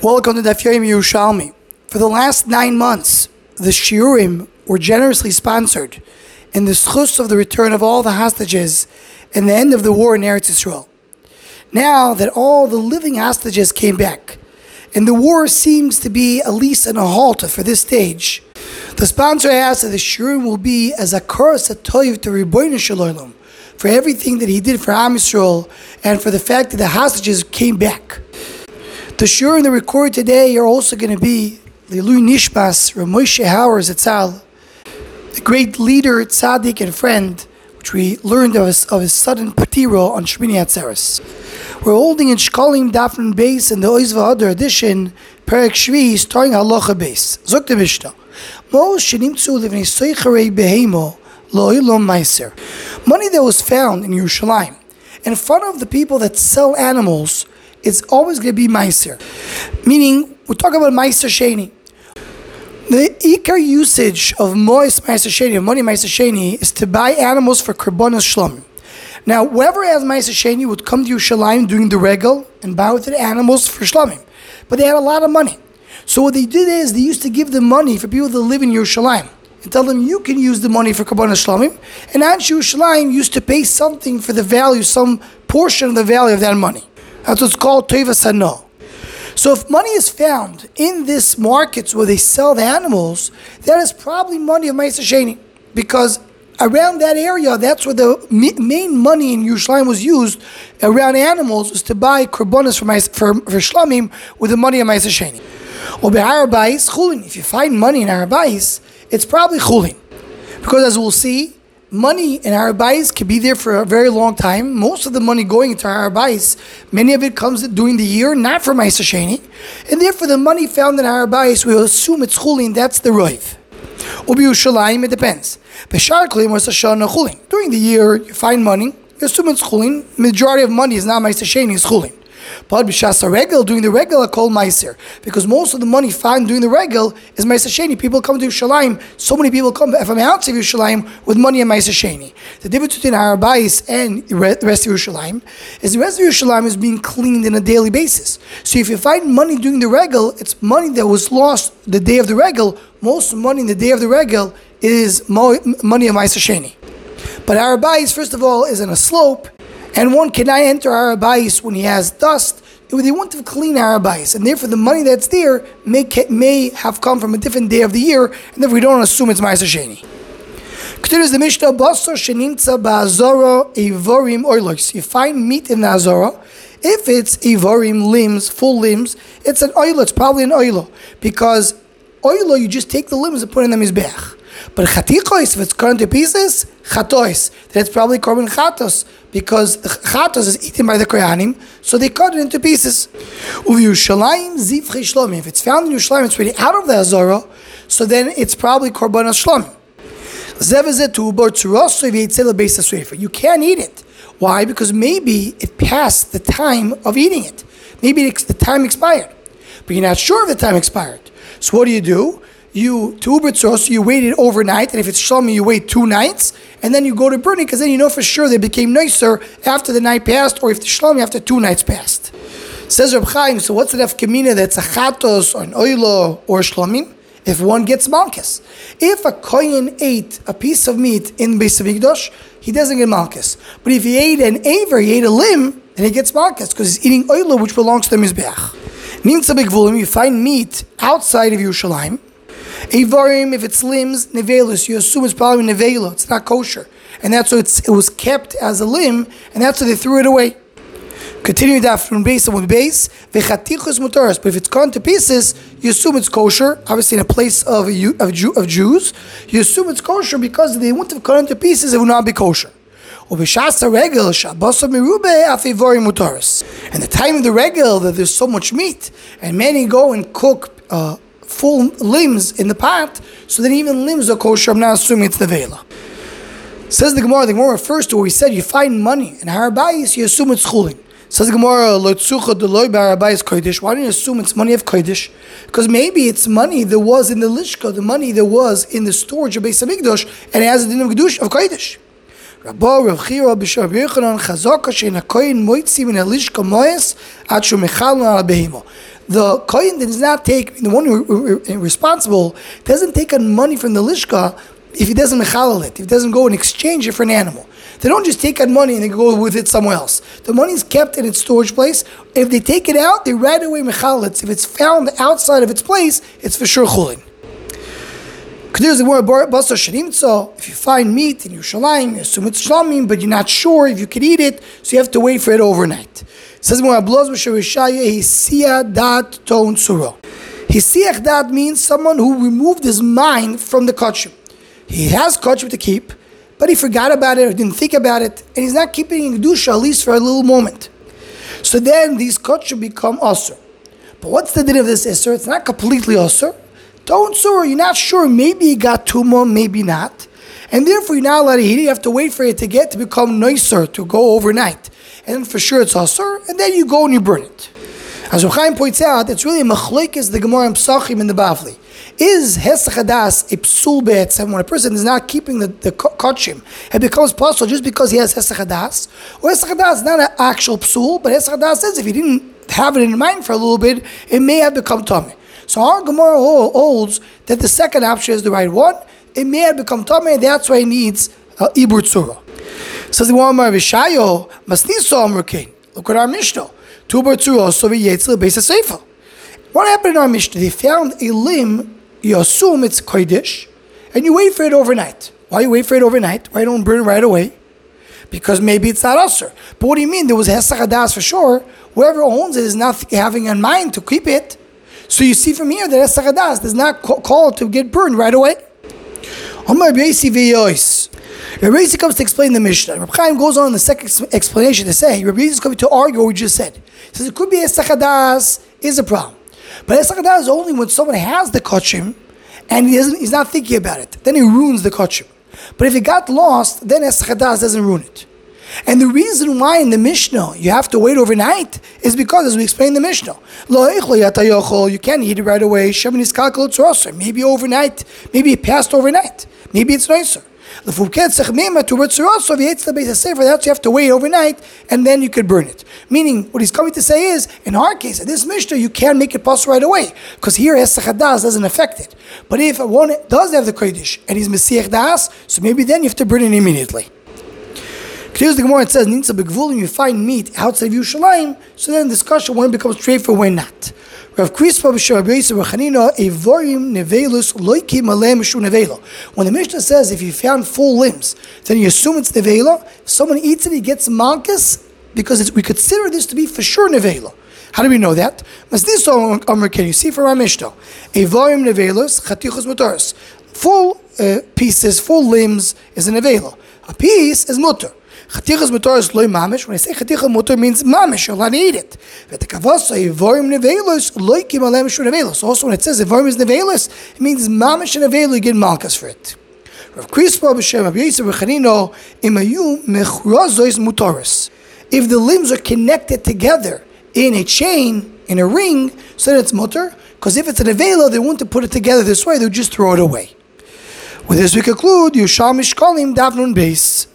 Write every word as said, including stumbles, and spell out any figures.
Welcome to Daf Yomi Yerushalmi. For the last nine months, the Shiurim were generously sponsored in the schus of the return of all the hostages and the end of the war in Eretz Yisrael. Now that all the living hostages came back, and the war seems to be at least in a halt for this stage, the sponsor asks that the Shiurim will be as a chorus atoiv to Ribono Shel Olam for everything that he did for Am Yisrael and for the fact that the hostages came back. The shiurim that recorded today are also going to be the L'ilui Nishmas Rav Moshe Hauer Zatzal, the great leader, tzaddik, and friend, which we learned of his, of his sudden patiro on Shmini Atzeres. We're holding in Shkolim Daf Nun Beis in the Oz V'Adar edition, Perek Shvi, starting Halacha Beis. Zok the Mishnah. Mo shenimtzu livnei soicharei behemo lo ilom meiser. Money that was found in Yerushalayim in front of the people that sell animals, it's always going to be meiser. Meaning, we're talking about meiser sheni. The ikar usage of mois meiser sheni, of money meiser sheni, is to buy animals for korbanos shlomim. Now, whoever has meiser sheni would come to Yerushalayim during the regal and buy with the animals for shlomim. But they had a lot of money. So what they did is, they used to give them money for people that live in Yerushalayim and tell them, you can use the money for korbanos shlomim. And Anshe Yerushalayim used to pay something for the value, some portion of the value of that money. That's what's called Tevas Hano. So if money is found in this markets where they sell the animals, that is probably money of Meiser Sheni, because around that area, that's where the main money in Yerushalayim was used around animals, was to buy korbanos for, for, for Shlomim with the money of Meiser Sheni. Or Behar Bayis, Chulin. If you find money in Har Bayis, it's probably Chulin. Because as we'll see, money in Har Bayis can be there for a very long time. Most of the money going into Har Bayis, many of it comes during the year, not for Meiser Sheni. And therefore the money found in Har Bayis, we'll assume it's Chulin, that's the Roiv. Ubi Yerushalayim, it depends. Beshar Klim was Shana Chulin. During the year, you find money, you assume it's Chulin. Majority of money is not Meiser Sheni, it's Chulin. But b'shas regal, during the regal, are called meiser, because most of the money found during the regal is meiser sheni. People come to Yerushalayim. So many people come from outside of Yerushalayim with money in meiser sheni. The difference between Har Bayis and the rest of Yerushalayim is the rest of Yerushalayim is being cleaned on a daily basis. So if you find money during the regal, it's money that was lost the day of the regal. Most money in the day of the regal is mo- money of meiser sheni. But Har Bayis, first of all, is on a slope. And one cannot enter Har Bayis when he has dust. They want to clean Har Bayis, and therefore the money that's there may may have come from a different day of the year, and therefore we don't assume it's Meiser Sheni. Continues the Mishnah, Basar Shenimtza Ba'azara Evorim Oilos. You find meat in the Azara. If it's Evorim, limbs, full limbs, it's an oilo. It's probably an oilo, because oilo, you just take the limbs and put in the mizbech. But chatikois, if it's cut into pieces, chatois, that's probably korban chatos, because chatos is eaten by the kohanim, so they cut it into pieces. Uvi Yerushalayim zivchei shlomim. If it's found in Yerushalayim, it's already out of the Azara, so then it's probably korban shlomim. You can't eat it. Why? Because maybe it passed the time of eating it. Maybe the time expired, but you're not sure if the time expired. So what do you do? You, to Uber Tzros, you wait it overnight, and if it's Shlomi, you wait two nights, and then you go to burning, because then you know for sure they became nicer after the night passed, or if the Shlomi after two nights passed. Says Reb Chaim, so what's the nafkamina that's a chatos, or an oilo, or Shlomim? If one gets malchus. If a kohen ate a piece of meat in Beis Hamikdash, he doesn't get malchus. But if he ate an aver, he ate a limb, then he gets malchus, because he's eating oilo, which belongs to the Mizbeach. Nimtza b'gvulim, you find meat outside of Yerushalayim. Evarim, if it's limbs, nevelus, you assume it's probably nevelo, it's not kosher. And that's why it's, it was kept as a limb, and that's why they threw it away. Continuing that from base and with base, vechatichus mutaras, but if it's cut to pieces, you assume it's kosher, obviously in a place of, of, Jew, of Jews, you assume it's kosher because if they wouldn't have cut into pieces, it would not be kosher. And the time of the regal, that there's so much meat, and many go and cook uh, full limbs in the pot, so then even limbs are kosher. I'm not assuming it's the vela. Says the Gemara, the Gemara refers to where we said you find money in Har Bayis, you assume it's chulin. Says the Gemara, why don't you assume it's money of kodesh? Because maybe it's money that was in the lishka, the money that was in the storage of Beis Hamikdash, and it has a din of kedush of kodesh. Rabbo Rav Chira b'Shar Yochanan Chazaka she'en hakoyin moitzi min halishka moes ad shu mechal al behimo. the kohen does not take, the one who is responsible, doesn't take on money from the lishka if he doesn't mechalal it, if he doesn't go and exchange it for an animal. They don't just take out money and they go with it somewhere else. The money is kept in its storage place. If they take it out, they right away mechalal it. If it's found outside of its place, it's for sure chulin. If you find meat in Yerushalayim, you assume it's shlamim, but you're not sure if you could eat it, so you have to wait for it overnight. It says Hisiach dat means someone who removed his mind from the kachim. He has kachim to keep, but he forgot about it or didn't think about it, and he's not keeping in kedusha at least for a little moment. So then these kachim become asur. But what's the din of this isur? It's not completely asur. Don't sur, you're not sure, maybe you got tumah, maybe not. And therefore you're not allowed to eat it, you have to wait for it to get to become nicer, to go overnight. And then for sure it's asur, and then you go and you burn it. As Reb Chaim points out, it's really a machlekes the Gemara and Psachim in the Bavli. Is hesach hadas a psul be'etzem, when a person is not keeping the, the kachim, it becomes possible just because he has hesach hadas? Or hesach hadas is not an actual psul, but hesach hadas says if he didn't have it in mind for a little bit, it may have become tameh. So our Gemara holds that the second option is the right one. It may have become tameh, that's why he needs uh, ibur tzura. Says the Gemara, Vishayo masniso amrukein. Look at our Mishnah. Tubar tzura so v'yetzil beis ha'sefer. What happened in our Mishnah? They found a limb, you assume it's kodesh, and you wait for it overnight. Why you wait for it overnight? Why don't burn it right away? Because maybe it's not usher. But what do you mean? There was hesach hadas for sure. Whoever owns it is not having in mind to keep it. So you see from here that hesach hadas does not call to get burned right away. Rabbi Yossi comes to explain the Mishnah. Rabbi Chaim goes on in the second explanation to say, Rabbi Yossi is coming to argue what we just said. He says it could be hesach hadas is a problem. But hesach hadas is only when someone has the kachim and he doesn't, he's not thinking about it. Then he ruins the kachim. But if it got lost, then hesach hadas doesn't ruin it. And the reason why in the Mishnah you have to wait overnight is because, as we explained in the Mishnah, you can't eat it right away. Maybe overnight, maybe it passed overnight. Maybe it's nicer. That's why you have to wait overnight and then you could burn it. Meaning, what he's coming to say is, in our case, in this Mishnah, you can't make it pass right away because here hesach hadas doesn't affect it. But if one does have the kodesh and he's mesiach das, so maybe then you have to burn it immediately. Here's the Gemara, it says, Nitza begvulim, you find meat outside of Yerushalayim, so then the discussion when it becomes straight for when not. Rav Krispa b'Shem Rabbi Yosef Rechanina, evorim nevelus loiki maleh mishu nevela. When the Mishnah says if you found full limbs, then you assume it's nevela. If someone eats it, he gets malchus, because it's, we consider this to be for sure nevela. How do we know that? Can you see from our Mishnah? Evorim nevelus chatichos mutaris. Full uh, pieces, full limbs is a nevela. A piece is mutar. Chatichas mutar is loy mamish. When I say chaticha mutar means mamish, you're allowed to eat it. V'tekavasa evorim nevelus loikim alem shu nevelus. Also, when it says evorim is nevelus, it means mamish and nevelu. You get malchus for it. Rav Krispa b'Shem Rabbi Yosef Rechanino imayu mechurazois mutaris. If the limbs are connected together in a chain, in a ring, so then it's mutar. Because if it's an nevelu, they want to put it together this way. They'll just throw it away. With this, we conclude Yerushalmi Shkalim Daf Nun Beis.